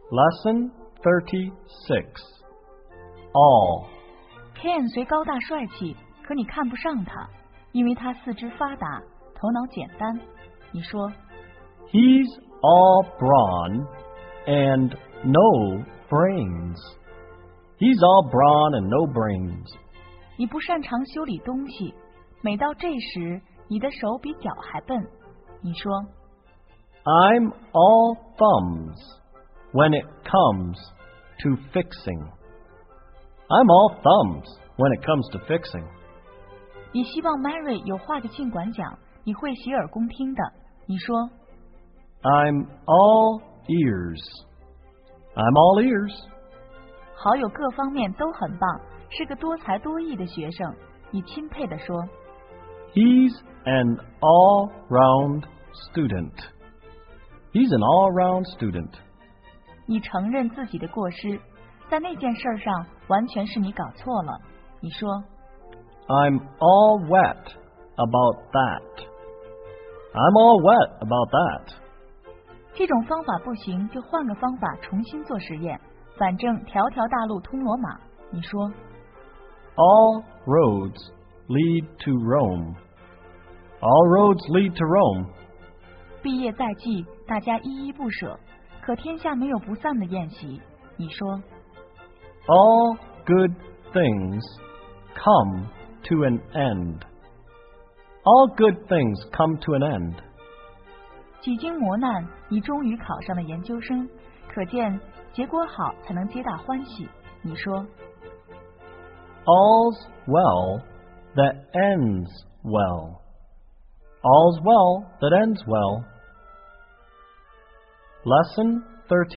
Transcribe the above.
Lesson 36 All Ken 虽高大帅气，可你看不上他，因为他四肢发达，头脑简单。你说 He's all brawn and no brains. He's all brawn and no brains. 你不擅长修理东西，每到这时，你的手比脚还笨。你说 I'm all thumbs when it comes to fixing. I'm all thumbs when it comes to fixing. 你希望 Mary 有话就尽管讲，你会洗耳恭听的。你说 I'm all ears. I'm all ears. 好友各方面都很棒，是个多才多艺的学生。你钦佩地说 He's an all-round student. He's an all-round student. 你承认自己的过失，在那件事上完全是你搞错了。你说 I'm all wet about that. I'm all wet about that. 这种方法不行，就换个方法重新做实验，反正条条大路通罗马。你说 All roads lead to Rome. All roads lead to Rome. 毕业在即，大家依依不舍，可天下没有不散的宴席。你说 All good things come to an end. All good things come to an end. 几经磨难，你终于考上了研究生，可见结果好才能皆大欢喜。你说 All's well that ends well. All's well that ends well. Lesson 37